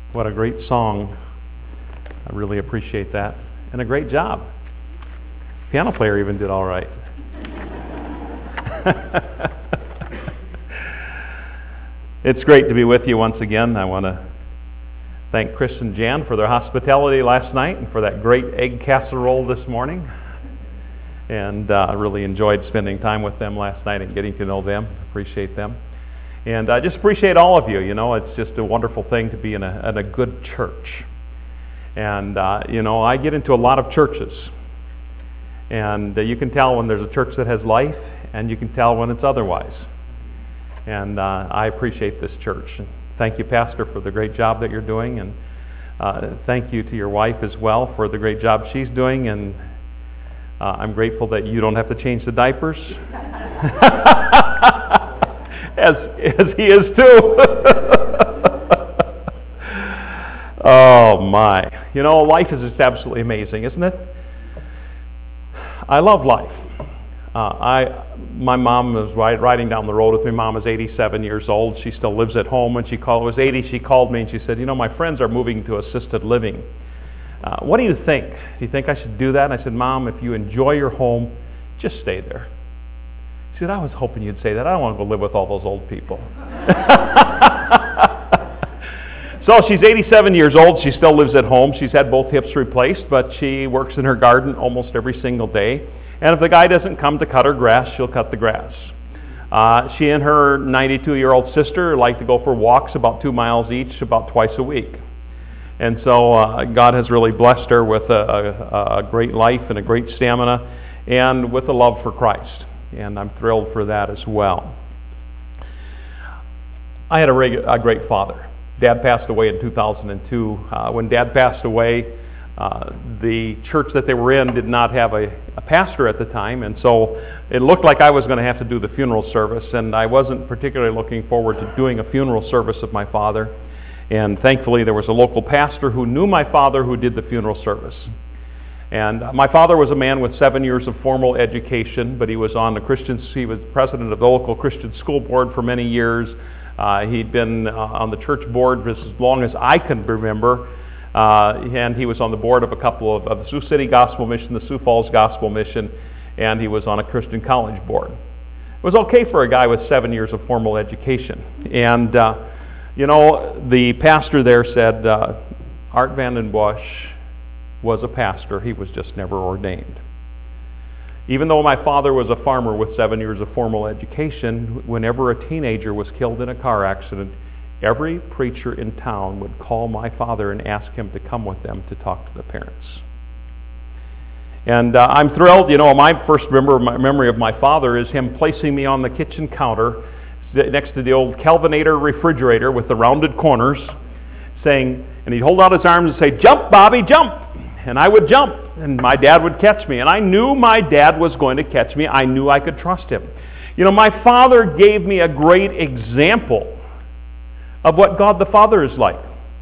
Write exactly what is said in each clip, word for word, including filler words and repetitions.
What a great song. I really appreciate that. And a great job. Piano player even did all right. It's great to be with you once again. I want to thank Chris and Jan for their hospitality last night and for that great egg casserole this morning. And uh, I really enjoyed spending time with them last night and getting to know them. Appreciate them. And I just appreciate all of you. You know, it's just a wonderful thing to be in a, in a good church. And, uh, you know, I get into a lot of churches. And uh, you can tell when there's a church that has life, and you can tell when it's otherwise. And uh, I appreciate this church. And thank you, Pastor, for the great job that you're doing. And uh, thank you to your wife as well for the great job she's doing. And uh, I'm grateful that you don't have to change the diapers. As, as he is too. Oh my. You know, life is just absolutely amazing, isn't it? I love life. Uh, I, my mom was ride, riding down the road with me. Mom is eighty-seven years old. She still lives at home. When she called, was eighty, she called me and she said, you know, my friends are moving to assisted living. Uh, what do you think? Do you think I should do that? And I said, Mom, if you enjoy your home, just stay there. She said, I was hoping you'd say that. I don't want to go live with all those old people. So she's eighty-seven years old. She still lives at home. She's had both hips replaced, but she works in her garden almost every single day. And if the guy doesn't come to cut her grass, she'll cut the grass. Uh, she and her ninety-two-year-old sister like to go for walks about two miles each about twice a week. And so uh, God has really blessed her with a, a, a great life and a great stamina and with a love for Christ. And I'm thrilled for that as well. I had a, reg- a great father. Dad passed away in two thousand two. Uh, when Dad passed away, uh, the church that they were in did not have a, a pastor at the time, and so it looked like I was going to have to do the funeral service, and I wasn't particularly looking forward to doing a funeral service of my father. And thankfully, there was a local pastor who knew my father who did the funeral service. And my father was a man with seven years of formal education, but he was on the Christian, he was president of the local Christian school board for many years. Uh, he'd been uh, on the church board as long as I can remember, uh, and he was on the board of a couple of, of the Sioux City Gospel Mission, the Sioux Falls Gospel Mission, and he was on a Christian college board. It was okay for a guy with seven years of formal education. And, uh, you know, the pastor there said, uh, Art Vanden Bosch was a pastor, he was just never ordained. Even though my father was a farmer with seven years of formal education, whenever a teenager was killed in a car accident, every preacher in town would call my father and ask him to come with them to talk to the parents. And uh, I'm thrilled, you know, my first member, my memory of my father is him placing me on the kitchen counter next to the old Kelvinator refrigerator with the rounded corners, saying, and he'd hold out his arms and say, jump, Bobby, jump. And I would jump, and my dad would catch me. And I knew my dad was going to catch me. I knew I could trust him. You know, my father gave me a great example of what God the Father is like.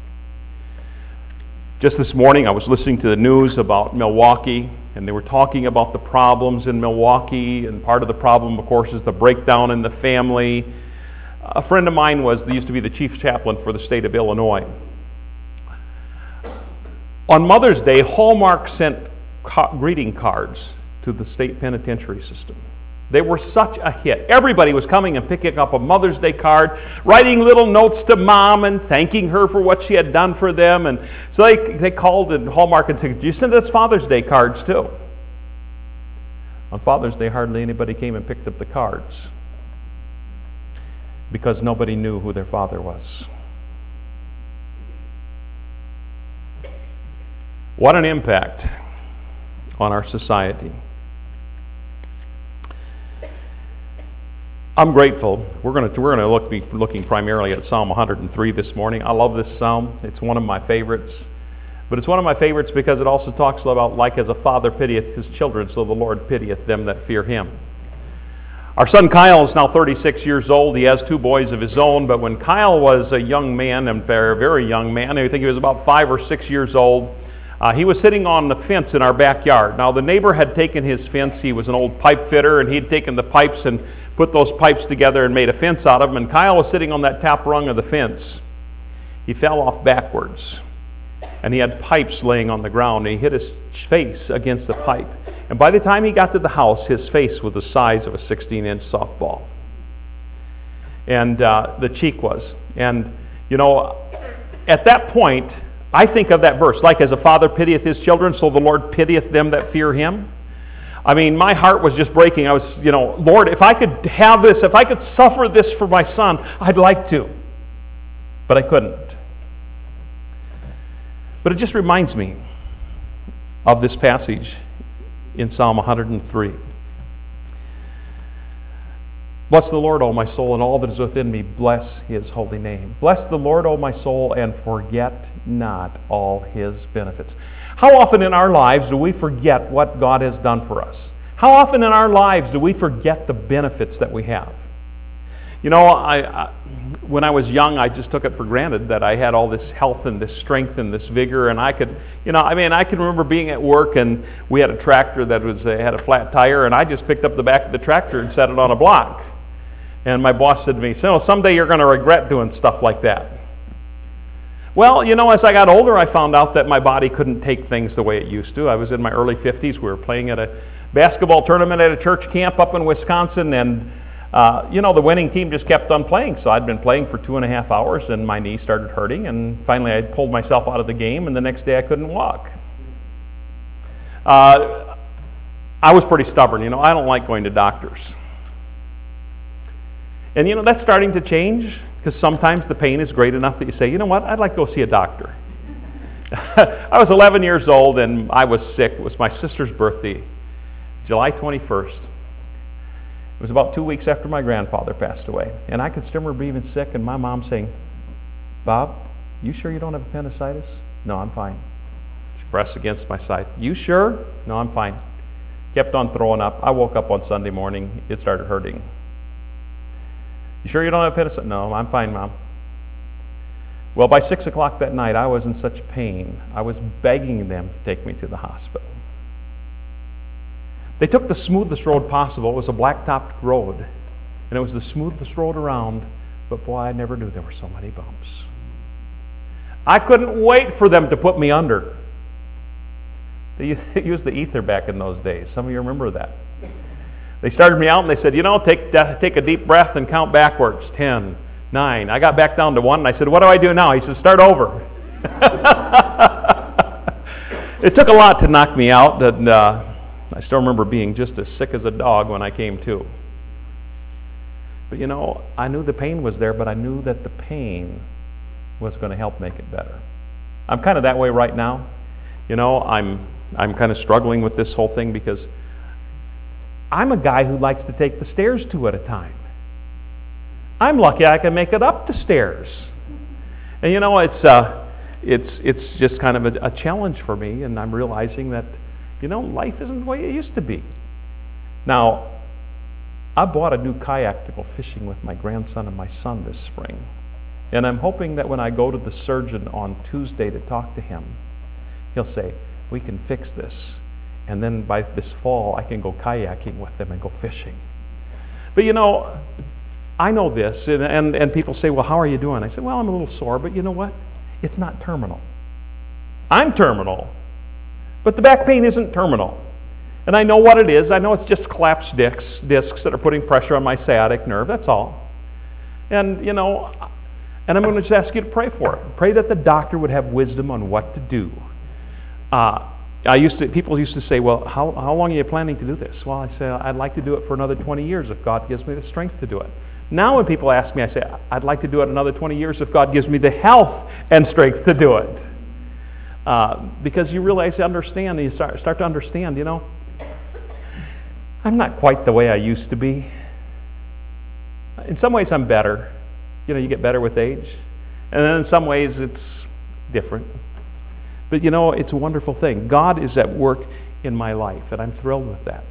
Just this morning, I was listening to the news about Milwaukee, and they were talking about the problems in Milwaukee. And part of the problem, of course, is the breakdown in the family. A friend of mine was, used to be the chief chaplain for the state of Illinois. On Mother's Day, Hallmark sent ca- greeting cards to the state penitentiary system. They were such a hit. Everybody was coming and picking up a Mother's Day card, writing little notes to Mom and thanking her for what she had done for them. And so they, they called and Hallmark and said, do you send us Father's Day cards too? On Father's Day, hardly anybody came and picked up the cards because nobody knew who their father was. What an impact on our society. I'm grateful. We're going to we're going to look be looking primarily at Psalm one hundred three this morning. I love this psalm. It's one of my favorites. But it's one of my favorites because it also talks about like as a father pitieth his children, so the Lord pitieth them that fear him. Our son Kyle is now thirty-six years old. He has two boys of his own, but when Kyle was a young man, and very, very young man, I think he was about five or six years old, Uh, he was sitting on the fence in our backyard. Now, the neighbor had taken his fence. He was an old pipe fitter, and he'd taken the pipes and put those pipes together and made a fence out of them. And Kyle was sitting on that top rung of the fence. He fell off backwards, and he had pipes laying on the ground, and he hit his face against the pipe. And by the time he got to the house, his face was the size of a sixteen-inch softball. And uh, the cheek was. And, you know, at that point, I think of that verse, like as a father pitieth his children, so the Lord pitieth them that fear him. I mean, my heart was just breaking. I was, you know, Lord, if I could have this, if I could suffer this for my son, I'd like to. But I couldn't. But it just reminds me of this passage in Psalm one hundred three. Bless the Lord, O my soul, and all that is within me. Bless his holy name. Bless the Lord, O my soul, and forget not all his benefits. How often in our lives do we forget what God has done for us? How often in our lives do we forget the benefits that we have? You know, I, I, when I was young, I just took it for granted that I had all this health and this strength and this vigor, and I could, you know, I mean, I can remember being at work, and we had a tractor that was uh, had a flat tire, and I just picked up the back of the tractor and set it on a block. And my boss said to me, so someday you're going to regret doing stuff like that. Well, you know, as I got older, I found out that my body couldn't take things the way it used to. I was in my early fifties. We were playing at a basketball tournament at a church camp up in Wisconsin, and, uh, you know, the winning team just kept on playing. So I'd been playing for two and a half hours, and my knee started hurting, and finally I pulled myself out of the game, and the next day I couldn't walk. Uh, I was pretty stubborn. You know, I don't like going to doctors. And, you know, that's starting to change, because sometimes the pain is great enough that you say, you know what, I'd like to go see a doctor. I was eleven years old, and I was sick. It was my sister's birthday, July twenty-first. It was about two weeks after my grandfather passed away. And I could still remember being sick, and my mom saying, Bob, you sure you don't have appendicitis? No, I'm fine. She pressed against my side. You sure? No, I'm fine. Kept on throwing up. I woke up on Sunday morning. It started hurting. You sure you don't have appendicitis? No, I'm fine, Mom. Well, by six o'clock that night, I was in such pain, I was begging them to take me to the hospital. They took the smoothest road possible. It was a black-topped road, and it was the smoothest road around, but boy, I never knew there were so many bumps. I couldn't wait for them to put me under. They used the ether back in those days. Some of you remember that. They started me out and they said, you know, take, take a deep breath and count backwards. Ten, nine. I got back down to one, and I said, what do I do now? He said, start over. It took a lot to knock me out, and uh, I still remember being just as sick as a dog when I came to. But, you know, I knew the pain was there, but I knew that the pain was going to help make it better. I'm kind of that way right now. You know, I'm, I'm kind of struggling with this whole thing because I'm a guy who likes to take the stairs two at a time. I'm lucky I can make it up the stairs. And you know, it's uh, it's it's just kind of a, a challenge for me, and I'm realizing that, you know, life isn't the way it used to be. Now, I bought a new kayak to go fishing with my grandson and my son this spring. And I'm hoping that when I go to the surgeon on Tuesday to talk to him, he'll say, we can fix this. And then by this fall, I can go kayaking with them and go fishing. But you know, I know this, and, and, and people say, well, how are you doing? I said, well, I'm a little sore, but you know what? It's not terminal. I'm terminal, but the back pain isn't terminal. And I know what it is. I know it's just collapsed discs, discs that are putting pressure on my sciatic nerve, that's all. And, you know, and I'm going to just ask you to pray for it. Pray that the doctor would have wisdom on what to do. Uh, I used to, people used to say, well, how, how long are you planning to do this? Well, I say, I'd like to do it for another twenty years if God gives me the strength to do it. Now when people ask me, I say, I'd like to do it another twenty years if God gives me the health and strength to do it. Uh, because you realize, you understand, you start, start to understand, you know, I'm not quite the way I used to be. In some ways, I'm better. You know, you get better with age. And then in some ways, it's different. But you know, it's a wonderful thing. God is at work in my life, and I'm thrilled with that.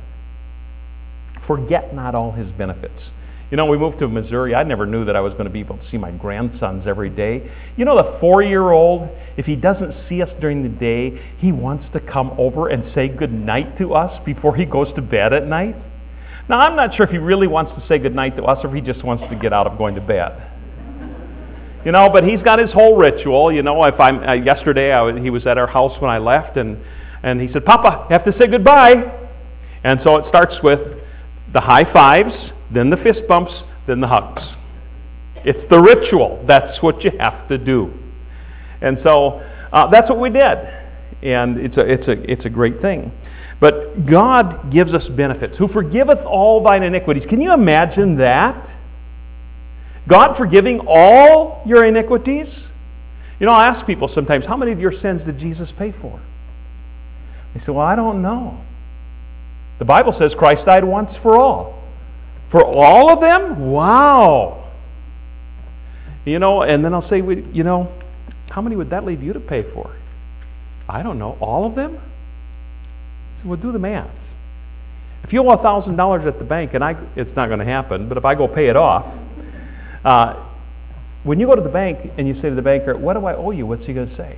Forget not all his benefits. You know, we moved to Missouri. I never knew that I was going to be able to see my grandsons every day. You know, the four-year-old, if he doesn't see us during the day, he wants to come over and say good night to us before he goes to bed at night. Now, I'm not sure if he really wants to say good night to us or if he just wants to get out of going to bed. You know, but he's got his whole ritual. You know, if I'm uh, yesterday I was, he was at our house when I left, and and he said, "Papa, you have to say goodbye." And so it starts with the high fives, then the fist bumps, then the hugs. It's the ritual. That's what you have to do. And so uh, that's what we did, and it's a it's a it's a great thing. But God gives us benefits. Who forgiveth all thine iniquities? Can you imagine that? God forgiving all your iniquities? You know, I ask people sometimes, how many of your sins did Jesus pay for? They say, well, I don't know. The Bible says Christ died once for all. For all of them? Wow. You know, and then I'll say, you know, how many would that leave you to pay for? I don't know. All of them? So we'll do the math. If you owe one thousand dollars at the bank, and I, it's not going to happen, but if I go pay it off, Uh, when you go to the bank and you say to the banker, what do I owe you? What's he going to say?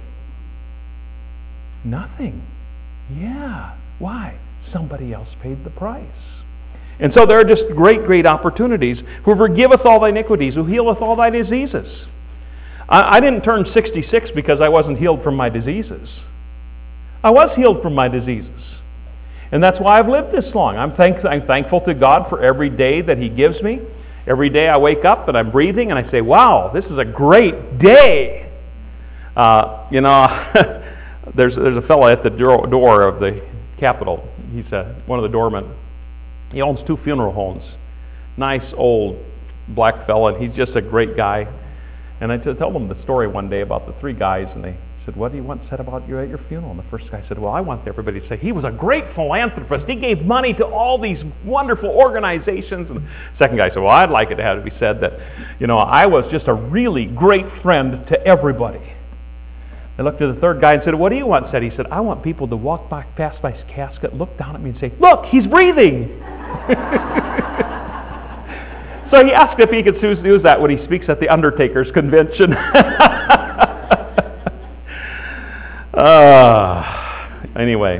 Nothing. Yeah. Why? Somebody else paid the price. And so there are just great, great opportunities. Who forgiveth all thy iniquities, who healeth all thy diseases. I, I didn't turn sixty-six because I wasn't healed from my diseases. I was healed from my diseases. And that's why I've lived this long. I'm, thank, I'm thankful to God for every day that He gives me. Every day I wake up and I'm breathing and I say, wow, this is a great day. Uh, you know, there's there's a fellow at the door, door of the Capitol. He's uh, one of the doormen. He owns two funeral homes. Nice old black fella, and he's just a great guy. And I t- told him the story one day about the three guys, and they said, what do you want said about you at your funeral? And the first guy said, well, I want everybody to say he was a great philanthropist. He gave money to all these wonderful organizations. And the second guy said, well, I'd like it to have to be said that, you know, I was just a really great friend to everybody. They looked at the third guy and said, what do you want said? He said, I want people to walk by, past my casket, look down at me and say, look, he's breathing. So he asked if he could use that when he speaks at the Undertaker's convention. Uh, anyway,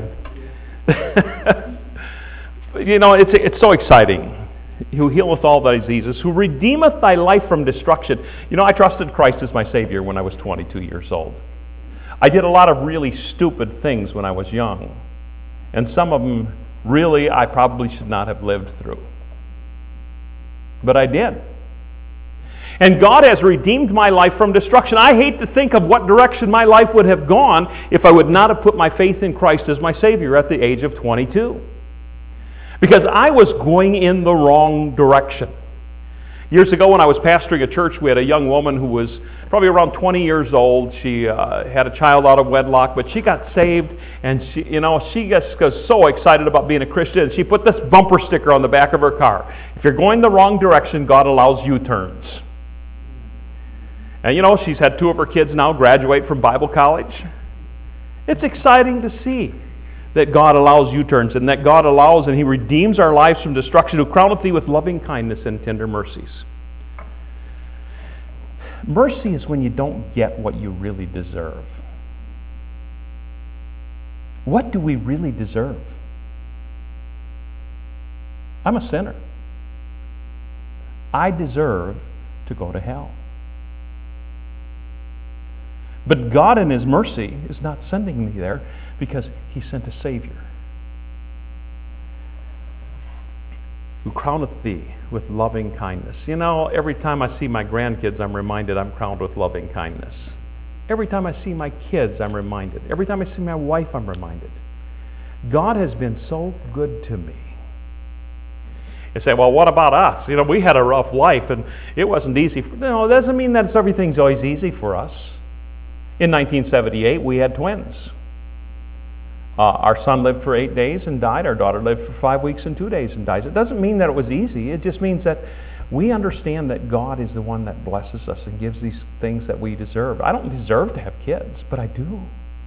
you know, it's it's so exciting. Who healeth all thy diseases, who redeemeth thy life from destruction. You know, I trusted Christ as my Savior when I was twenty-two years old. I did a lot of really stupid things when I was young, and some of them really I probably should not have lived through. But I did. And God has redeemed my life from destruction. I hate to think of what direction my life would have gone if I would not have put my faith in Christ as my Savior at the age of twenty-two. Because I was going in the wrong direction. Years ago when I was pastoring a church, we had a young woman who was probably around twenty years old. She uh, had a child out of wedlock, but she got saved, and she, you know, she just was so excited about being a Christian, and she put this bumper sticker on the back of her car. If you're going the wrong direction, God allows U-turns. And you know, she's had two of her kids now graduate from Bible college. It's exciting to see that God allows U-turns, and that God allows and He redeems our lives from destruction, who crowneth thee with loving kindness and tender mercies. Mercy is when you don't get what you really deserve. What do we really deserve? I'm a sinner. I deserve to go to hell. But God in His mercy is not sending me there because He sent a Savior who crowneth thee with loving kindness. You know, every time I see my grandkids, I'm reminded I'm crowned with loving kindness. Every time I see my kids, I'm reminded. Every time I see my wife, I'm reminded. God has been so good to me. You say, well, what about us? You know, we had a rough life and it wasn't easy. For, no, it doesn't mean that it's, everything's always easy for us. In nineteen seventy-eight, we had twins. Uh, our son lived for eight days and died. Our daughter lived for five weeks and two days and dies. It doesn't mean that it was easy. It just means that we understand that God is the one that blesses us and gives these things that we deserve. I don't deserve to have kids, but I do.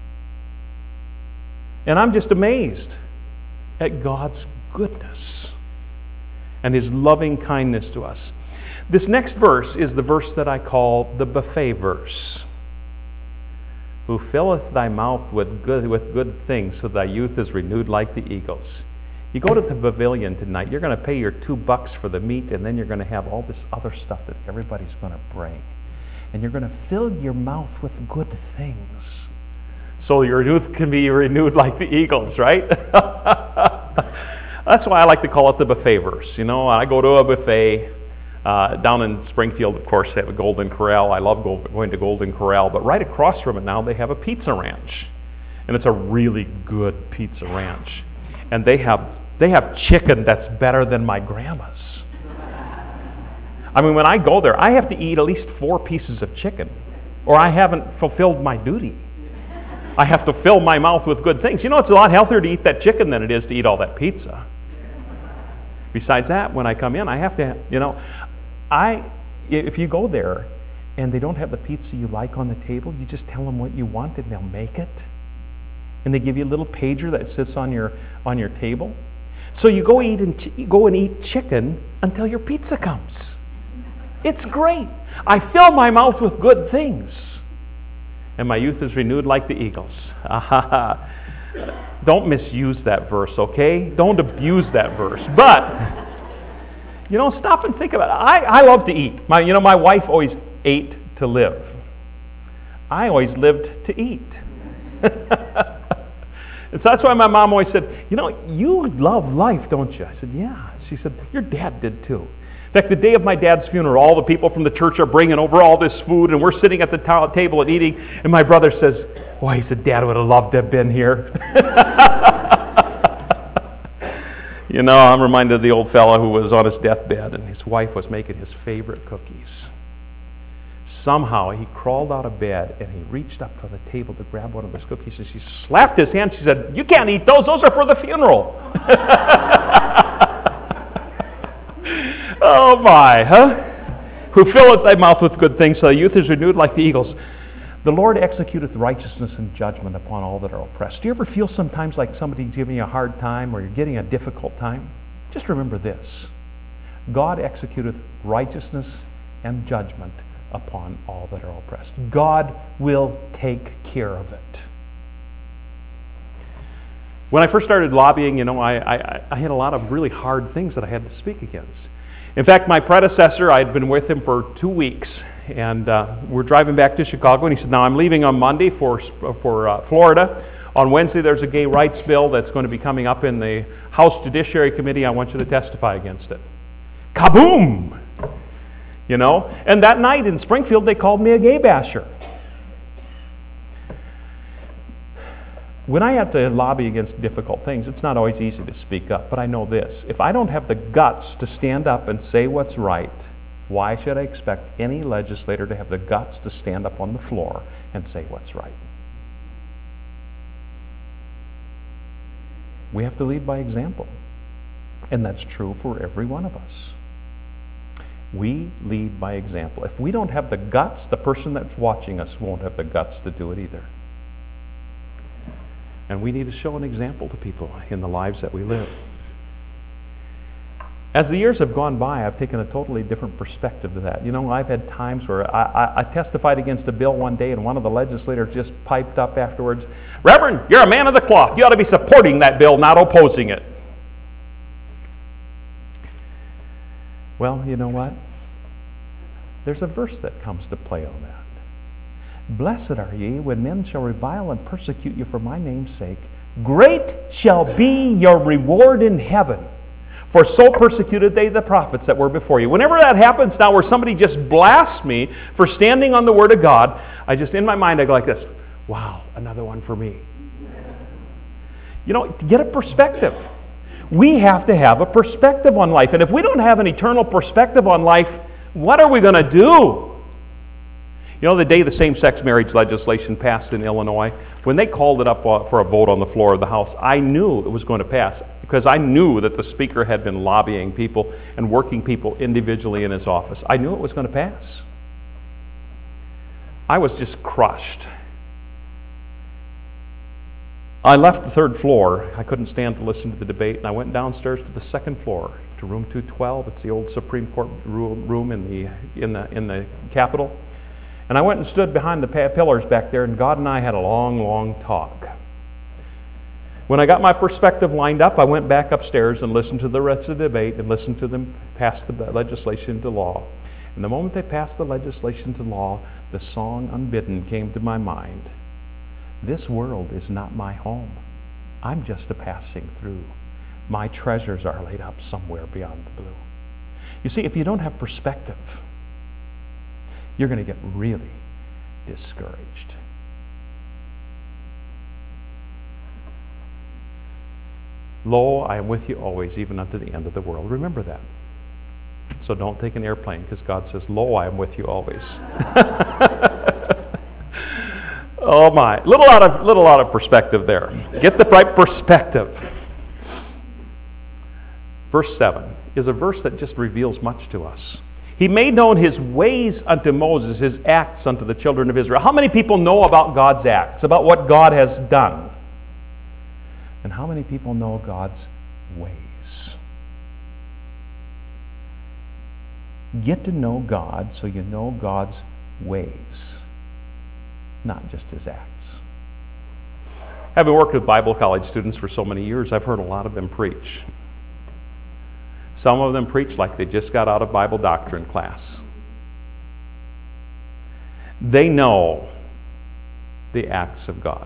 And I'm just amazed at God's goodness and His loving kindness to us. This next verse is the verse that I call the buffet verse. Who filleth thy mouth with good, with good things, so thy youth is renewed like the eagles. You go to the pavilion tonight, you're going to pay your two bucks for the meat, and then you're going to have all this other stuff that everybody's going to bring. and you're going to fill your mouth with good things. So your youth can be renewed like the eagles, right? That's why I like to call it the buffet verse. You know, I go to a buffet uh, down in Springfield, of course, they have a Golden Corral. I love go, going to Golden Corral, but right across from it now they have a pizza ranch. And it's a really good pizza ranch. And they have they have chicken that's better than my grandma's. I mean, when I go there, I have to eat at least four pieces of chicken, or I haven't fulfilled my duty. I have to fill my mouth with good things. You know, it's a lot healthier to eat that chicken than it is to eat all that pizza. Besides that, when I come in, I have to, you know, I, if you go there and they don't have the pizza you like on the table, you just tell them what you want and they'll make it. And they give you a little pager that sits on your on your table. So you go eat and ch- you go and eat chicken until your pizza comes. It's great. I fill my mouth with good things. And my youth is renewed like the eagles. Don't misuse that verse, okay? Don't abuse that verse. But, you know, stop and think about it. I, I love to eat. My, you know, my wife always ate to live. I always lived to eat. And so that's why my mom always said, you know, you love life, don't you? I said, yeah. She said, your dad did too. In fact, the day of my dad's funeral, all the people from the church are bringing over all this food, and we're sitting at the ta- table and eating, and my brother says, boy, he said, Dad would have loved to have been here. You know, I'm reminded of the old fella who was on his deathbed, and his wife was making his favorite cookies. Somehow, he crawled out of bed, and he reached up to the table to grab one of those cookies, and she slapped his hand. She said, you can't eat those. Those are for the funeral. Oh my, huh? Who filleth thy mouth with good things, so thy youth is renewed like the eagles. The Lord executeth righteousness and judgment upon all that are oppressed. Do you ever feel sometimes like somebody's giving you a hard time or you're getting a difficult time? Just remember this. God executeth righteousness and judgment upon all that are oppressed. God will take care of it. When I first started lobbying, you know, I, I, I had a lot of really hard things that I had to speak against. In fact, my predecessor, I had been with him for two weeks, and uh, we're driving back to Chicago, and he said, now I'm leaving on Monday for, for uh, Florida. On Wednesday, there's a gay rights bill that's going to be coming up in the House Judiciary Committee. I want you to testify against it. Kaboom! You know? And that night in Springfield, they called me a gay basher. When I have to lobby against difficult things, it's not always easy to speak up, but I know this. If I don't have the guts to stand up and say what's right, why should I expect any legislator to have the guts to stand up on the floor and say what's right? We have to lead by example, and that's true for every one of us. We lead by example. If we don't have the guts, the person that's watching us won't have the guts to do it either. And we need to show an example to people in the lives that we live. As the years have gone by, I've taken a totally different perspective to that. You know, I've had times where I, I, I testified against a bill one day, and one of the legislators just piped up afterwards, Reverend, you're a man of the cloth. You ought to be supporting that bill, not opposing it. Well, you know what? There's a verse that comes to play on that. Blessed are ye when men shall revile and persecute you for my name's sake. Great shall be your reward in heaven. For so persecuted they the prophets that were before you. Whenever that happens now where somebody just blasts me for standing on the Word of God, I just, in my mind, I go like this, wow, another one for me. You know, to get a perspective. We have to have a perspective on life. And if we don't have an eternal perspective on life, what are we going to do? You know, the day the same-sex marriage legislation passed in Illinois, when they called it up for a vote on the floor of the House, I knew it was going to pass because I knew that the Speaker had been lobbying people and working people individually in his office. I knew it was going to pass. I was just crushed. I left the third floor. I couldn't stand to listen to the debate, and I went downstairs to the second floor, to room two twelve. It's the old Supreme Court room in the in the in the Capitol. And I went and stood behind the pillars back there, and God and I had a long, long talk. When I got my perspective lined up, I went back upstairs and listened to the rest of the debate and listened to them pass the legislation into law. And the moment they passed the legislation to law, the song Unbidden came to my mind. This world is not my home. I'm just a passing through. My treasures are laid up somewhere beyond the blue. You see, if you don't have perspective, you're going to get really discouraged. Lo, I am with you always, even unto the end of the world. Remember that. So don't take an airplane, because God says, Lo, I am with you always. Oh my, little out of little out of perspective there. Get the right perspective. Verse seven is a verse that just reveals much to us. He made known his ways unto Moses, his acts unto the children of Israel. How many people know about God's acts, about what God has done? And how many people know God's ways? Get to know God so you know God's ways, not just his acts. Having worked with Bible college students for so many years, I've heard a lot of them preach. Some of them preach like they just got out of Bible doctrine class. They know the acts of God.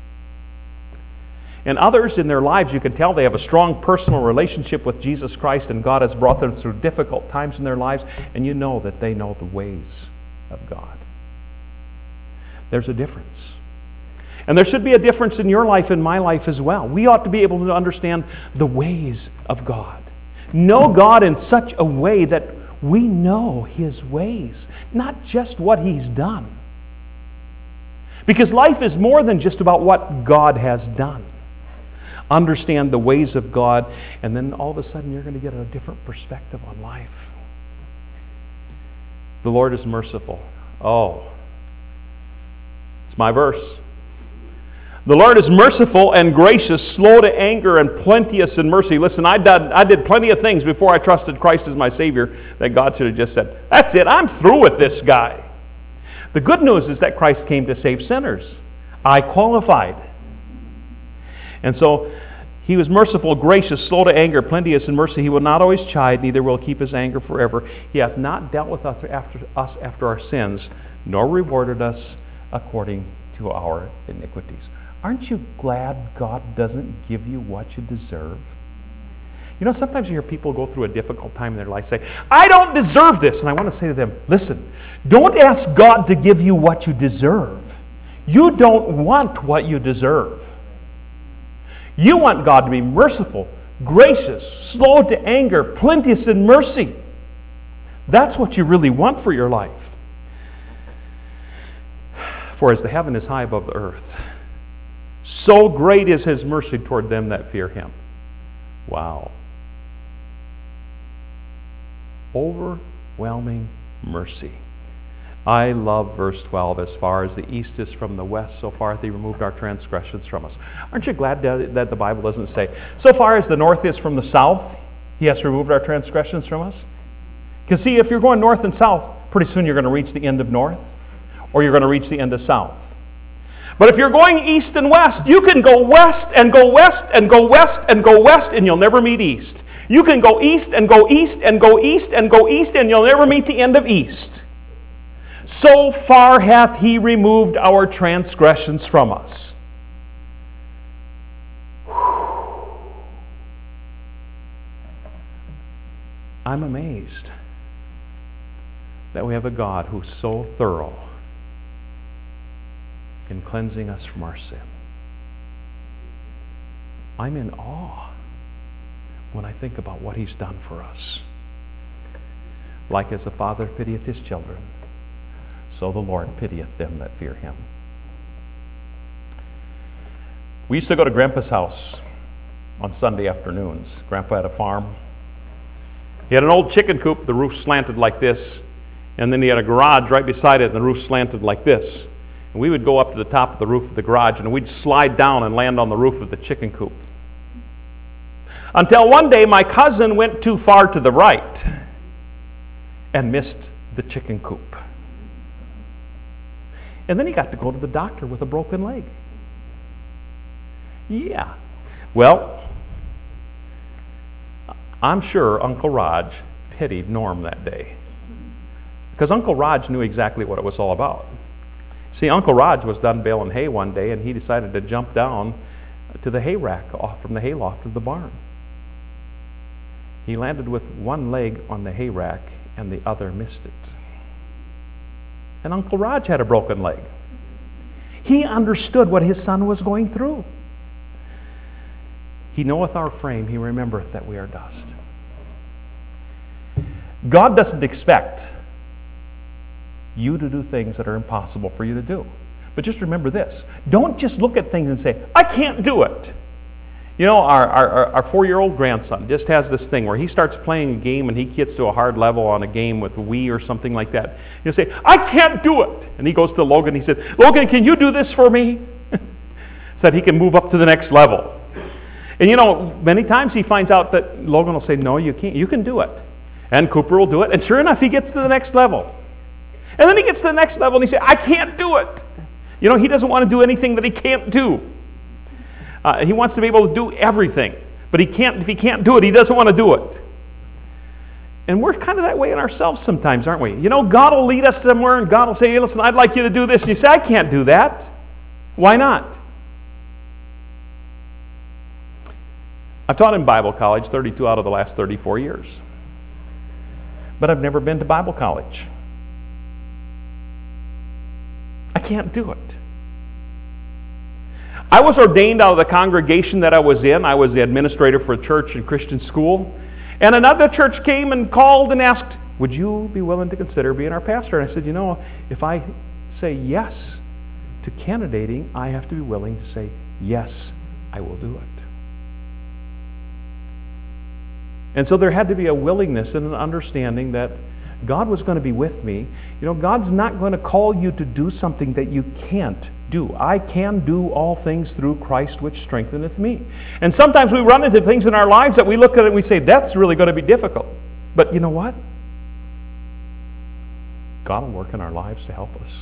And others in their lives, you can tell they have a strong personal relationship with Jesus Christ, and God has brought them through difficult times in their lives, and you know that they know the ways of God. There's a difference. And there should be a difference in your life and my life as well. We ought to be able to understand the ways of God. Know God in such a way that we know his ways, not just what he's done. Because life is more than just about what God has done. Understand the ways of God, and then all of a sudden you're going to get a different perspective on life. The Lord is merciful. Oh, it's my verse. The Lord is merciful and gracious, slow to anger, and plenteous in mercy. Listen, I did, I did plenty of things before I trusted Christ as my Savior that God should have just said, that's it, I'm through with this guy. The good news is that Christ came to save sinners. I qualified. And so he was merciful, gracious, slow to anger, plenteous in mercy. He will not always chide, neither will keep his anger forever. He hath not dealt with us after, us after our sins, nor rewarded us according to our iniquities. Aren't you glad God doesn't give you what you deserve? You know, sometimes you hear people go through a difficult time in their life say, I don't deserve this. And I want to say to them, listen, don't ask God to give you what you deserve. You don't want what you deserve. You want God to be merciful, gracious, slow to anger, plenteous in mercy. That's what you really want for your life. For as the heaven is high above the earth, so great is his mercy toward them that fear him. Wow. Overwhelming mercy. I love verse twelve. As far as the east is from the west, so far hath he removed our transgressions from us. Aren't you glad that the Bible doesn't say, so far as the north is from the south, he has removed our transgressions from us? Because see, if you're going north and south, pretty soon you're going to reach the end of north, or you're going to reach the end of south. But if you're going east and west, you can go west and go west and go west and go west, and you'll never meet east. You can go east and go east and go east and go east, and you'll never meet the end of east. So far hath he removed our transgressions from us. I'm amazed that we have a God who's so thorough in cleansing us from our sin. I'm in awe when I think about what he's done for us. Like as a father pitieth his children, so the Lord pitieth them that fear him. We used to go to Grandpa's house on Sunday afternoons. Grandpa had a farm. He had an old chicken coop, the roof slanted like this, and then he had a garage right beside it, and the roof slanted like this. And we would go up to the top of the roof of the garage, and we'd slide down and land on the roof of the chicken coop. Until one day, my cousin went too far to the right and missed the chicken coop. And then he got to go to the doctor with a broken leg. Yeah. Well, I'm sure Uncle Raj pitied Norm that day. Because Uncle Raj knew exactly what it was all about. See, Uncle Raj was done baling hay one day, and he decided to jump down to the hay rack off from the hay loft of the barn. He landed with one leg on the hay rack, and the other missed it. And Uncle Raj had a broken leg. He understood what his son was going through. He knoweth our frame, he remembereth that we are dust. God doesn't expect you to do things that are impossible for you to do. But just remember this. Don't just look at things and say, I can't do it. You know, our, our, our four-year-old grandson just has this thing where he starts playing a game and he gets to a hard level on a game with Wii or something like that. He'll say, I can't do it. And he goes to Logan and he said, Logan, can you do this for me? So that he can move up to the next level. And you know, many times he finds out that Logan will say, no, you can't. You can do it. And Cooper will do it. And sure enough, he gets to the next level. And then he gets to the next level and he says, I can't do it. You know, he doesn't want to do anything that he can't do. Uh, he wants to be able to do everything. But he can't. If he can't do it, he doesn't want to do it. And we're kind of that way in ourselves sometimes, aren't we? You know, God will lead us somewhere and God will say, hey, listen, I'd like you to do this. And you say, I can't do that. Why not? I've taught in Bible college thirty-two out of the last thirty-four years. But I've never been to Bible college. I can't do it. I was ordained out of the congregation that I was in. I was the administrator for a church and Christian school. And another church came and called and asked, would you be willing to consider being our pastor? And I said, you know, if I say yes to candidating, I have to be willing to say, yes, I will do it. And so there had to be a willingness and an understanding that God was going to be with me. You know, God's not going to call you to do something that you can't do. I can do all things through Christ which strengtheneth me. And sometimes we run into things in our lives that we look at it and we say, that's really going to be difficult. But you know what? God will work in our lives to help us.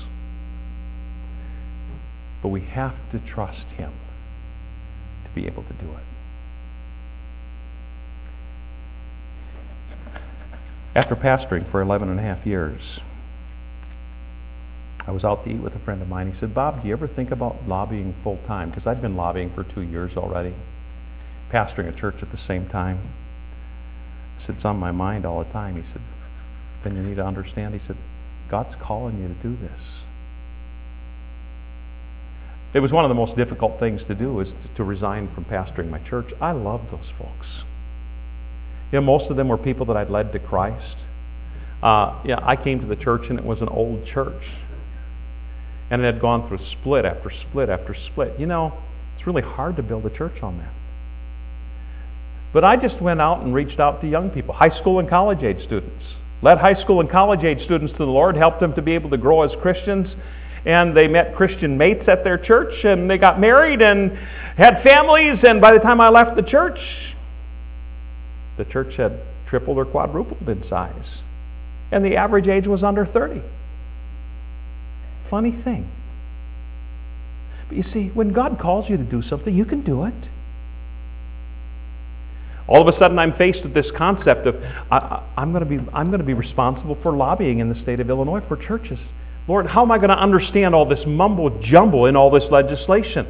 But we have to trust Him to be able to do it. After pastoring for eleven and a half years, I was out to eat with a friend of mine. He said, Bob, do you ever think about lobbying full time? Because I'd been lobbying for two years already, pastoring a church at the same time. I said, it's on my mind all the time. He said, then you need to understand. He said, God's calling you to do this. It was one of the most difficult things to do, is to resign from pastoring my church. I loved those folks. You know, most of them were people that I'd led to Christ. Uh, yeah, I came to the church and it was an old church. And it had gone through split after split after split. You know, it's really hard to build a church on that. But I just went out and reached out to young people, high school and college age students. Led high school and college age students to the Lord, helped them to be able to grow as Christians. And they met Christian mates at their church, and they got married and had families. And by the time I left the church, the church had tripled or quadrupled in size. And the average age was under thirty. Funny thing. But you see, when God calls you to do something, you can do it. All of a sudden, I'm faced with this concept of, I, I'm going to be, I'm going to be responsible for lobbying in the state of Illinois for churches. Lord, how am I going to understand all this mumbo jumbo in all this legislation?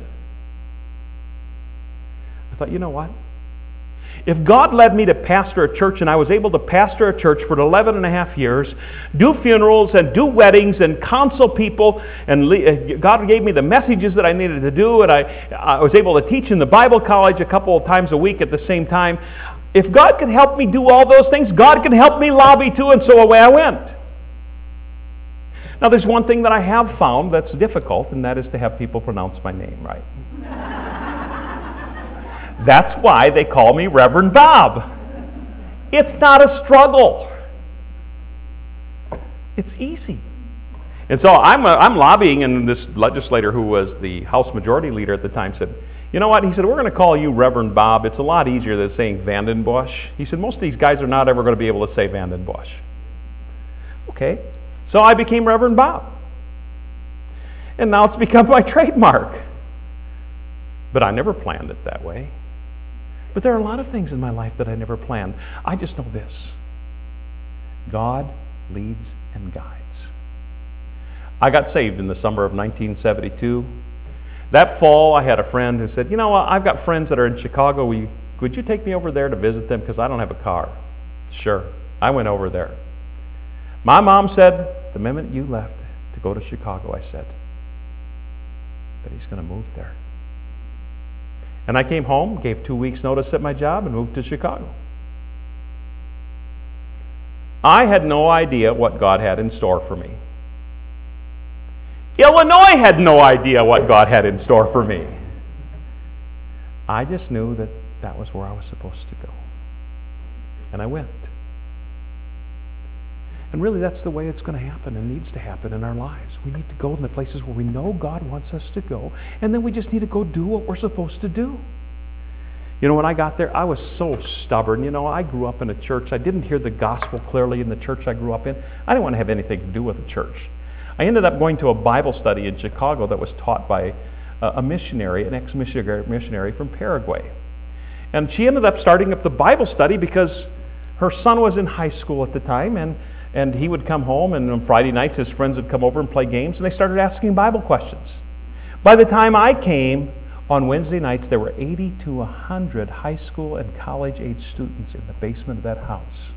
I thought, you know what? If God led me to pastor a church and I was able to pastor a church for eleven and a half years, do funerals and do weddings and counsel people, and God gave me the messages that I needed to do, and I, I was able to teach in the Bible college a couple of times a week at the same time, if God can help me do all those things, God can help me lobby too, and so away I went. Now there's one thing that I have found that's difficult, and that is to have people pronounce my name right. That's why they call me Reverend Bob. It's not a struggle. It's easy. And so I'm, uh, I'm lobbying, and this legislator who was the House Majority Leader at the time said, you know what? He said, we're going to call you Reverend Bob. It's a lot easier than saying Vanden Bosch. He said, most of these guys are not ever going to be able to say Vanden Bosch. Okay. So I became Reverend Bob. And now it's become my trademark. But I never planned it that way. But there are a lot of things in my life that I never planned. I just know this. God leads and guides. I got saved in the summer of nineteen seventy-two. That fall, I had a friend who said, you know, I've got friends that are in Chicago. Will you, would you take me over there to visit them? Because I don't have a car. Sure. I went over there. My mom said, the minute you left to go to Chicago, I said, that he's going to move there. And I came home, gave two weeks notice at my job, and moved to Chicago. I had no idea what God had in store for me. Illinois had no idea what God had in store for me. I just knew that that was where I was supposed to go. And I went. And really, that's the way it's going to happen and needs to happen in our lives. We need to go in the places where we know God wants us to go, and then we just need to go do what we're supposed to do. You know, when I got there, I was so stubborn. You know, I grew up in a church. I didn't hear the gospel clearly in the church I grew up in. I didn't want to have anything to do with the church. I ended up going to a Bible study in Chicago that was taught by a missionary, an ex-missionary missionary from Paraguay. And she ended up starting up the Bible study because her son was in high school at the time, and, and he would come home, and on Friday nights his friends would come over and play games, and they started asking Bible questions. By the time I came, on Wednesday nights, there were eighty to one hundred high school and college-age students in the basement of that house.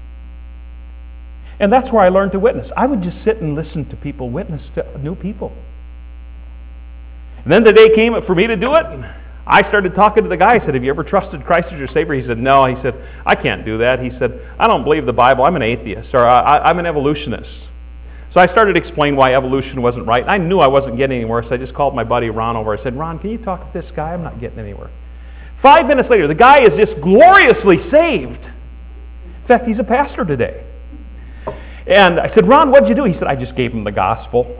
And that's where I learned to witness. I would just sit and listen to people witness to new people. And then the day came for me to do it. I started talking to the guy. I said, have you ever trusted Christ as your Savior? He said, no. He said, I can't do that. He said, I don't believe the Bible. I'm an atheist, or I, I'm an evolutionist. So I started to explain why evolution wasn't right. I knew I wasn't getting anywhere, so I just called my buddy Ron over. I said, Ron, can you talk to this guy? I'm not getting anywhere. Five minutes later, the guy is just gloriously saved. In fact, he's a pastor today. And I said, Ron, what'd you do? He said, I just gave him the gospel.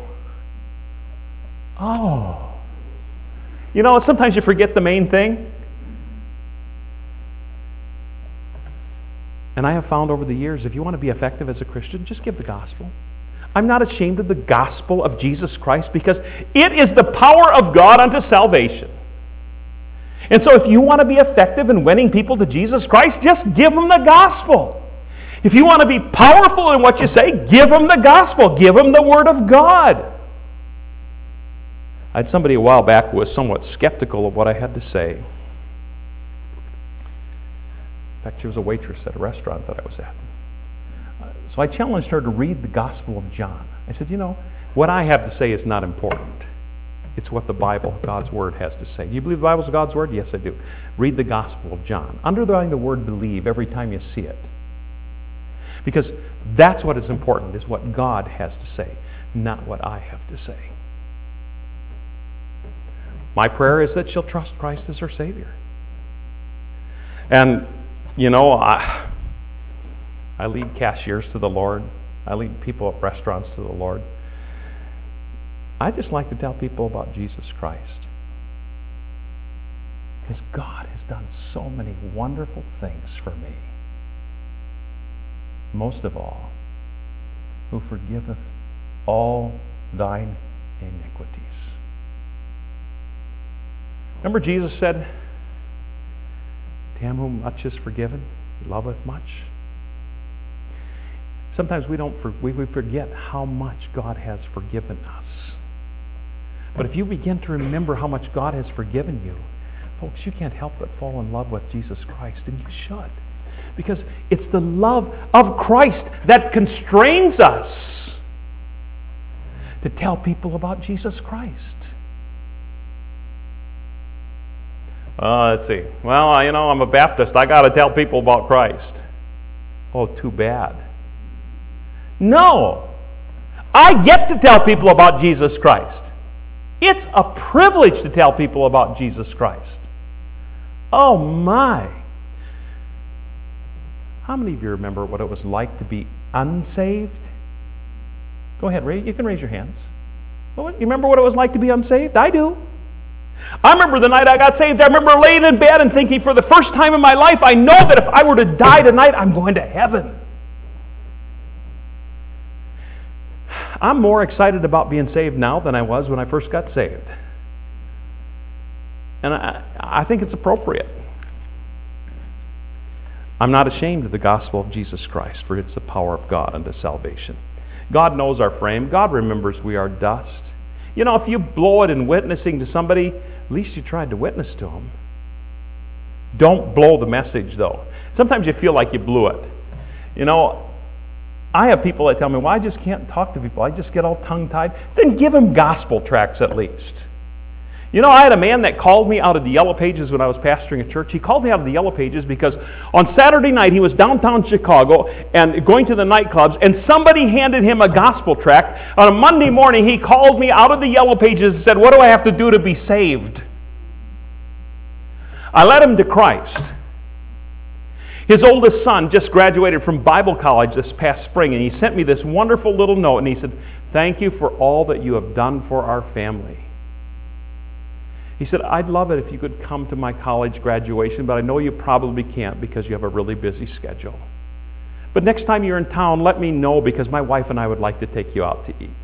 Oh. You know, sometimes you forget the main thing. And I have found over the years, if you want to be effective as a Christian, just give the gospel. I'm not ashamed of the gospel of Jesus Christ because it is the power of God unto salvation. And so if you want to be effective in winning people to Jesus Christ, just give them the gospel. If you want to be powerful in what you say, give them the gospel. Give them the Word of God. I had somebody a while back who was somewhat skeptical of what I had to say. In fact, she was a waitress at a restaurant that I was at. So I challenged her to read the Gospel of John. I said, you know, what I have to say is not important. It's what the Bible, God's Word, has to say. Do you believe the Bible is God's Word? Yes, I do. Read the Gospel of John. Underline the word believe every time you see it. Because that's what is important, is what God has to say, not what I have to say. My prayer is that she'll trust Christ as her Savior. And, you know, I, I lead cashiers to the Lord. I lead people at restaurants to the Lord. I just like to tell people about Jesus Christ. Because God has done so many wonderful things for me. Most of all, who forgiveth all thine iniquities. Remember Jesus said, to him whom much is forgiven, he loveth much. Sometimes we don't we forget how much God has forgiven us. But if you begin to remember how much God has forgiven you, folks, you can't help but fall in love with Jesus Christ, and you should. Because it's the love of Christ that constrains us to tell people about Jesus Christ. Uh, let's see. Well, you know, I'm a Baptist. I got to tell people about Christ. Oh, too bad. No. I get to tell people about Jesus Christ. It's a privilege to tell people about Jesus Christ. Oh, my. How many of you remember what it was like to be unsaved? Go ahead, you can raise your hands. You remember what it was like to be unsaved? I do. I remember the night I got saved. I remember laying in bed and thinking, for the first time in my life, I know that if I were to die tonight, I'm going to heaven. I'm more excited about being saved now than I was when I first got saved. And I, I think it's appropriate. I'm not ashamed of the gospel of Jesus Christ, for it's the power of God unto salvation. God knows our frame. God remembers we are dust. You know, if you blow it in witnessing to somebody, at least you tried to witness to them. Don't blow the message, though. Sometimes you feel like you blew it. You know, I have people that tell me, well, I just can't talk to people. I just get all tongue-tied. Then give them gospel tracts at least. You know, I had a man that called me out of the Yellow Pages when I was pastoring a church. He called me out of the Yellow Pages because on Saturday night he was downtown Chicago and going to the nightclubs, and somebody handed him a gospel tract. On a Monday morning he called me out of the Yellow Pages and said, what do I have to do to be saved? I led him to Christ. His oldest son just graduated from Bible college this past spring, and he sent me this wonderful little note, and he said, thank you for all that you have done for our family. He said, I'd love it if you could come to my college graduation, but I know you probably can't because you have a really busy schedule. But next time you're in town, let me know because my wife and I would like to take you out to eat.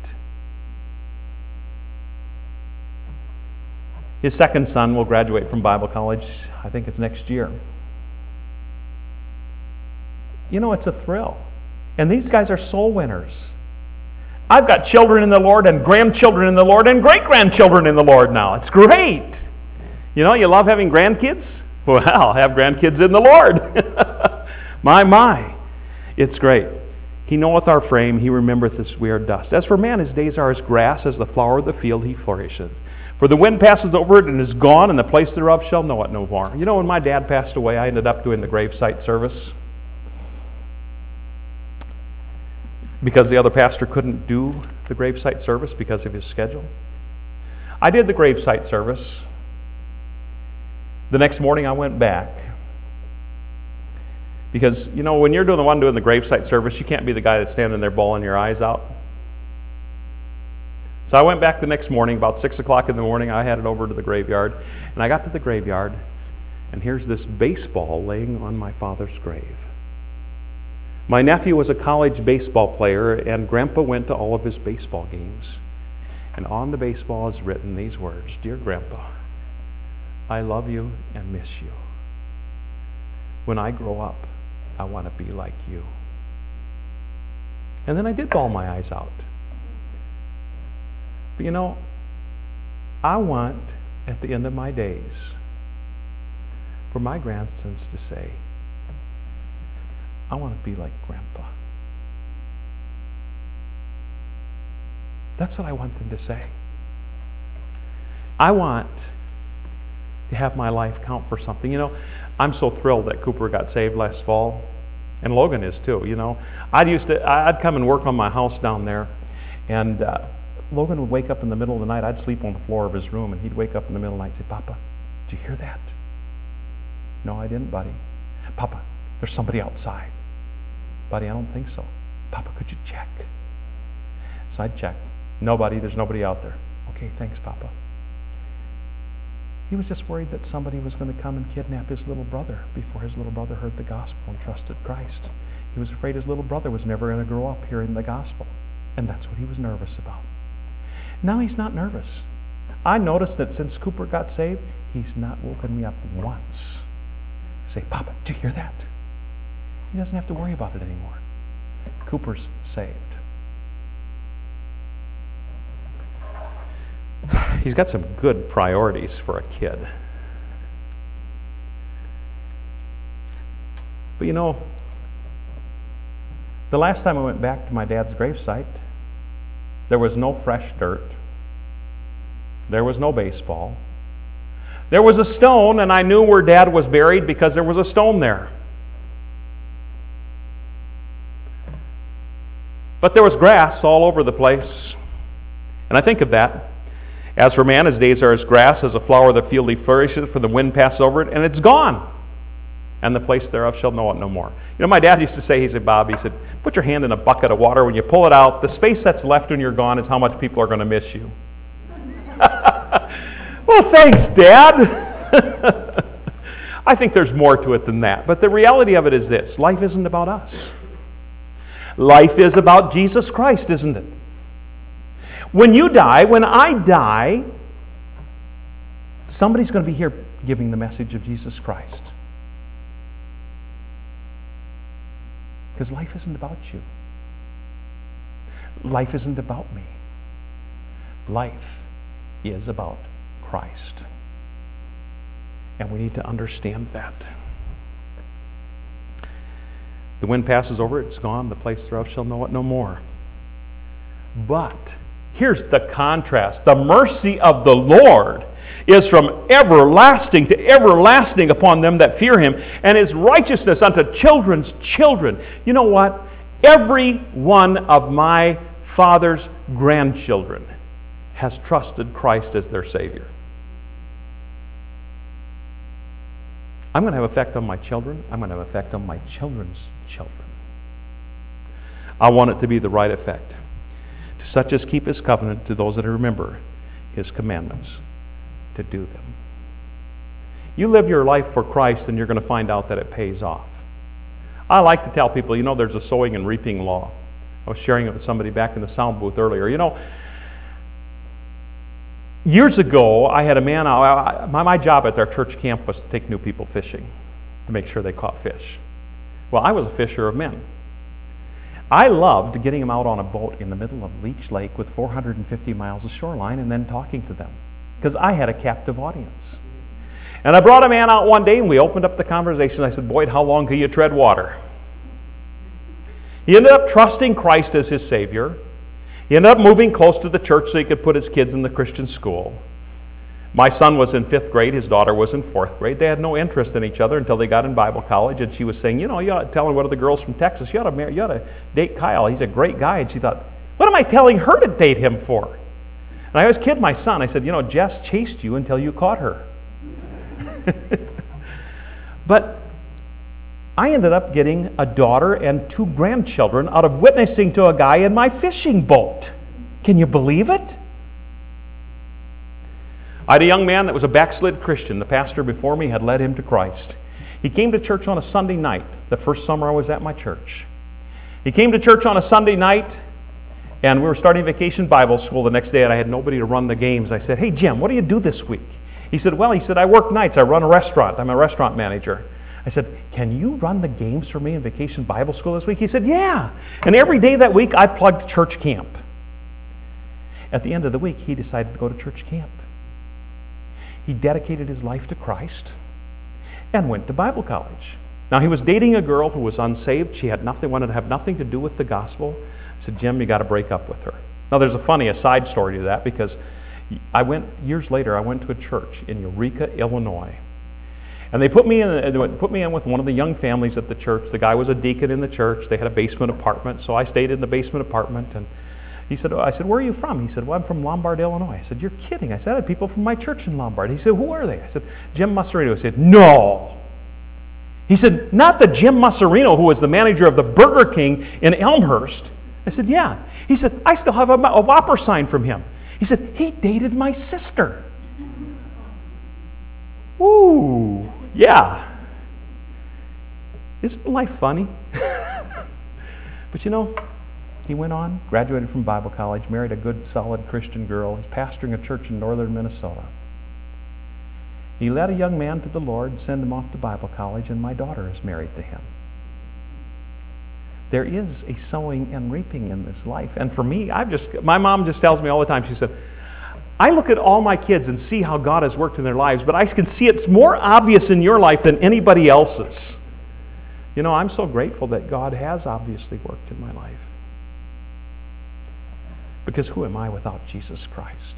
His second son will graduate from Bible college, I think it's next year. You know, it's a thrill. And these guys are soul winners. I've got children in the Lord and grandchildren in the Lord and great-grandchildren in the Lord now. It's great. You know, you love having grandkids? Well, have grandkids in the Lord. My, my. It's great. He knoweth our frame, he remembereth us, we are dust. As for man, his days are as grass, as the flower of the field he flourisheth. For the wind passes over it and is gone, and the place thereof shall know it no more. You know, when my dad passed away, I ended up doing the gravesite service. Because the other pastor couldn't do the gravesite service because of his schedule. I did the gravesite service. The next morning I went back. Because, you know, when you're doing the one doing the gravesite service, you can't be the guy that's standing there bawling your eyes out. So I went back the next morning, about six o'clock in the morning, I had it over to the graveyard. And I got to the graveyard, and here's this baseball laying on my father's grave. My nephew was a college baseball player, and Grandpa went to all of his baseball games. And on the baseball is written these words, Dear Grandpa, I love you and miss you. When I grow up, I want to be like you. And then I did bawl my eyes out. But you know, I want, at the end of my days, for my grandsons to say, I want to be like Grandpa. That's what I want them to say. I want to have my life count for something. You know, I'm so thrilled that Cooper got saved last fall, and Logan is too. You know, I'd used to, I'd come and work on my house down there, and uh, Logan would wake up in the middle of the night. I'd sleep on the floor of his room, and he'd wake up in the middle of the night and say, Papa, did you hear that? No, I didn't, buddy. Papa, there's somebody outside. Buddy, I don't think so. Papa, could you check? So I'd check. Nobody, there's nobody out there. Okay, thanks, Papa. He was just worried that somebody was going to come and kidnap his little brother before his little brother heard the gospel and trusted Christ. He was afraid his little brother was never going to grow up hearing the gospel. And that's what he was nervous about. Now he's not nervous. I noticed that since Cooper got saved, he's not woken me up once. Say, Papa, do you hear that? He doesn't have to worry about it anymore. Cooper's saved. He's got some good priorities for a kid. But you know, the last time I went back to my dad's gravesite, there was no fresh dirt. There was no baseball. There was a stone, and I knew where Dad was buried because there was a stone there. But there was grass all over the place. And I think of that. As for man, his days are as grass, as a flower of the field he flourisheth, for the wind passes over it, and it's gone. And the place thereof shall know it no more. You know, my dad used to say, he said, Bob, he said, put your hand in a bucket of water. When you pull it out, the space that's left when you're gone is how much people are going to miss you. Well, thanks, Dad. I think there's more to it than that. But the reality of it is this. Life isn't about us. Life is about Jesus Christ, isn't it? When you die, when I die, somebody's going to be here giving the message of Jesus Christ. Because life isn't about you. life isn't about me. Life is about Christ. And we need to understand that. The wind passes over, it's gone, the place thereof shall know it no more. But here's the contrast. The mercy of the Lord is from everlasting to everlasting upon them that fear him, and his righteousness unto children's children. You know what? Every one of my father's grandchildren has trusted Christ as their Savior. I'm going to have effect on my children. I'm going to have effect on my children's children. I want it to be the right effect. To such as keep his covenant, to those that remember his commandments, to do them. You live your life for Christ and you're going to find out that it pays off. I like to tell people, you know, there's a sowing and reaping law. I was sharing it with somebody back in the sound booth earlier. You know, years ago, I had a man, I, my, my job at our church camp was to take new people fishing, to make sure they caught fish. Well, I was a fisher of men. I loved getting them out on a boat in the middle of Leech Lake with four hundred fifty miles of shoreline and then talking to them, because I had a captive audience. And I brought a man out one day and we opened up the conversation. I said, Boyd, how long can you tread water? He ended up trusting Christ as his Savior. He ended up moving close to the church so he could put his kids in the Christian school. My son was in fifth grade, his daughter was in fourth grade. They had no interest in each other until they got in Bible college, and she was saying, you know, you ought to tell one of the girls from Texas, you ought to marry, you ought to date Kyle. He's a great guy. And she thought, what am I telling her to date him for? And I always kid my son. I said, you know, Jess chased you until you caught her. But I ended up getting a daughter and two grandchildren out of witnessing to a guy in my fishing boat. Can you believe it? I had a young man that was a backslid Christian. The pastor before me had led him to Christ. He came to church on a Sunday night, the first summer I was at my church. He came to church on a Sunday night, and we were starting vacation Bible school the next day, and I had nobody to run the games. I said, hey, Jim, what do you do this week? He said, well, he said, I work nights. I run a restaurant. I'm a restaurant manager. I said, can you run the games for me in vacation Bible school this week? He said, yeah. And every day that week, I plugged church camp. At the end of the week, he decided to go to church camp. He dedicated his life to Christ and went to Bible college. Now, he was dating a girl who was unsaved. She had nothing, wanted to have nothing to do with the gospel. I said, Jim, you got to break up with her. Now, there's a funny aside story to that, because I went, years later, I went to a church in Eureka, Illinois. And they put me in, put me in with one of the young families at the church. The guy was a deacon in the church. They had a basement apartment, so I stayed in the basement apartment. And he said, I said, where are you from? He said, well, I'm from Lombard, Illinois. I said, you're kidding. I said, I had people from my church in Lombard. He said, who are they? I said, Jim Masserino. He said, no. He said, not the Jim Masserino who was the manager of the Burger King in Elmhurst. I said, yeah. He said, I still have a, a Whopper sign from him. He said, he dated my sister. Ooh, yeah. Isn't life funny? But you know, he went on, graduated from Bible college, married a good, solid Christian girl. He's pastoring a church in northern Minnesota. He led a young man to the Lord, sent him off to Bible college, and my daughter is married to him. There is a sowing and reaping in this life. And for me, I've just, my mom just tells me all the time, she said, I look at all my kids and see how God has worked in their lives, but I can see it's more obvious in your life than anybody else's. You know, I'm so grateful that God has obviously worked in my life. Because who am I without Jesus Christ?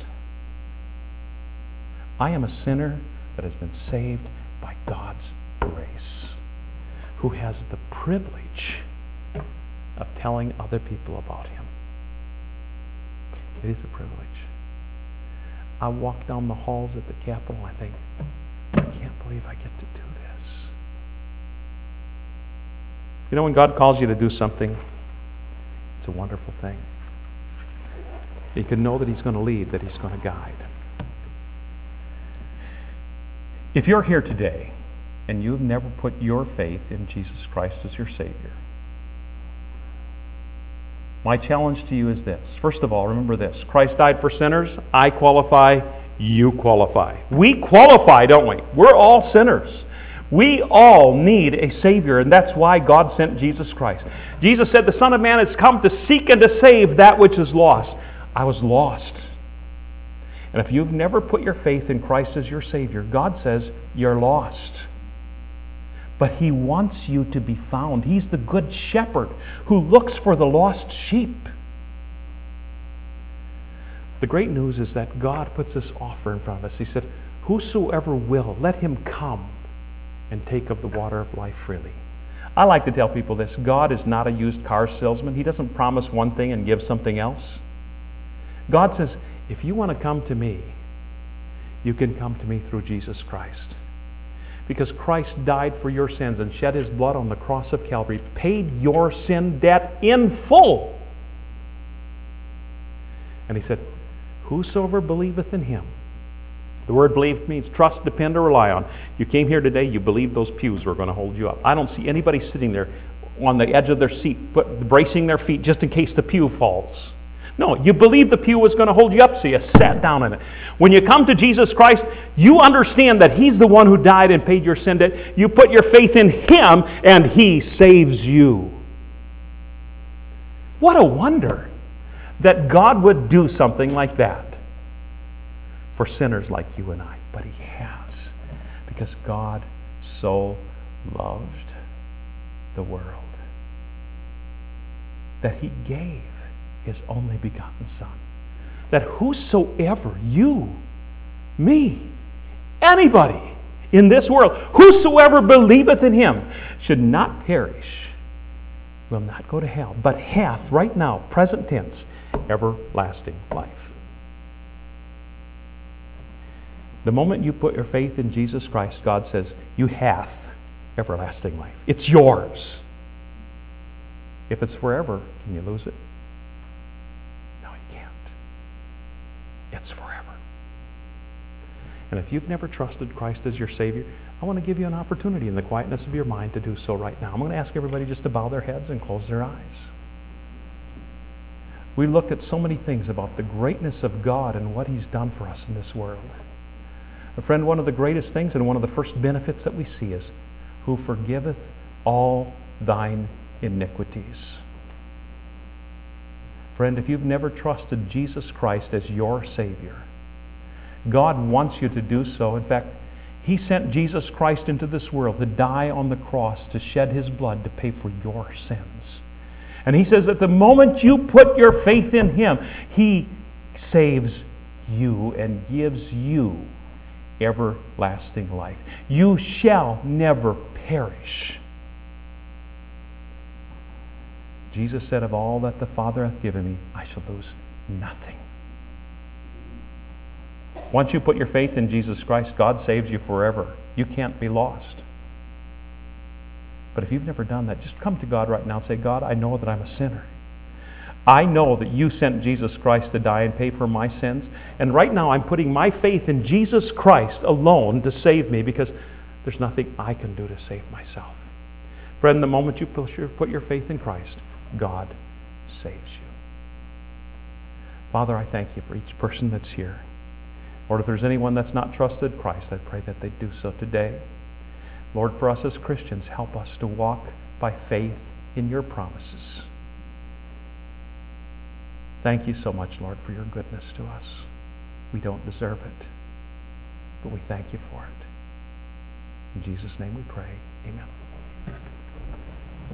I am a sinner that has been saved by God's grace, who has the privilege of telling other people about Him. It is a privilege. I walk down the halls at the Capitol and I think, I can't believe I get to do this. You know, when God calls you to do something, it's a wonderful thing. You can know that He's going to lead, that He's going to guide. If you're here today and you've never put your faith in Jesus Christ as your Savior, my challenge to you is this. First of all, remember this. Christ died for sinners. I qualify. You qualify. We qualify, don't we? We're all sinners. We all need a Savior, and that's why God sent Jesus Christ. Jesus said, the Son of Man has come to seek and to save that which is lost. I was lost. And if you've never put your faith in Christ as your Savior, God says you're lost. But He wants you to be found. He's the good shepherd who looks for the lost sheep. The great news is that God puts this offer in front of us. He said, whosoever will, let him come and take of the water of life freely. I like to tell people this. God is not a used car salesman. He doesn't promise one thing and give something else. God says, if you want to come to me, you can come to me through Jesus Christ. Because Christ died for your sins and shed His blood on the cross of Calvary, paid your sin debt in full. And He said, whosoever believeth in Him. The word believe means trust, depend, or rely on. You came here today, you believe those pews were going to hold you up. I don't see anybody sitting there on the edge of their seat, but bracing their feet just in case the pew falls. No, you believe the pew was going to hold you up, so you sat down in it. When you come to Jesus Christ, you understand that He's the one who died and paid your sin debt. You put your faith in Him, and He saves you. What a wonder that God would do something like that for sinners like you and I. But He has, because God so loved the world that He gave His only begotten Son, that whosoever, you, me, anybody in this world, whosoever believeth in Him should not perish, will not go to hell, but hath, right now, present tense, everlasting life. The moment you put your faith in Jesus Christ, God says, you hath everlasting life. It's yours. If it's forever, can you lose it? No, you can't. It's forever. And if you've never trusted Christ as your Savior, I want to give you an opportunity in the quietness of your mind to do so right now. I'm going to ask everybody just to bow their heads and close their eyes. We looked at so many things about the greatness of God and what He's done for us in this world. A friend, one of the greatest things and one of the first benefits that we see is, who forgiveth all thine iniquities. Friend, if you've never trusted Jesus Christ as your Savior, God wants you to do so. In fact, He sent Jesus Christ into this world to die on the cross, to shed His blood to pay for your sins. And He says that the moment you put your faith in Him, He saves you and gives you everlasting life. You shall never perish. Jesus said, of all that the Father hath given me, I shall lose nothing. Once you put your faith in Jesus Christ, God saves you forever. You can't be lost. But if you've never done that, just come to God right now and say, God, I know that I'm a sinner. I know that you sent Jesus Christ to die and pay for my sins. And right now I'm putting my faith in Jesus Christ alone to save me, because there's nothing I can do to save myself. Friend, the moment you put your faith in Christ, God saves you. Father, I thank you for each person that's here. Lord, if there's anyone that's not trusted Christ, I pray that they do so today. Lord, for us as Christians, help us to walk by faith in your promises. Thank you so much, Lord, for your goodness to us. We don't deserve it, but we thank you for it. In Jesus' name we pray. Amen.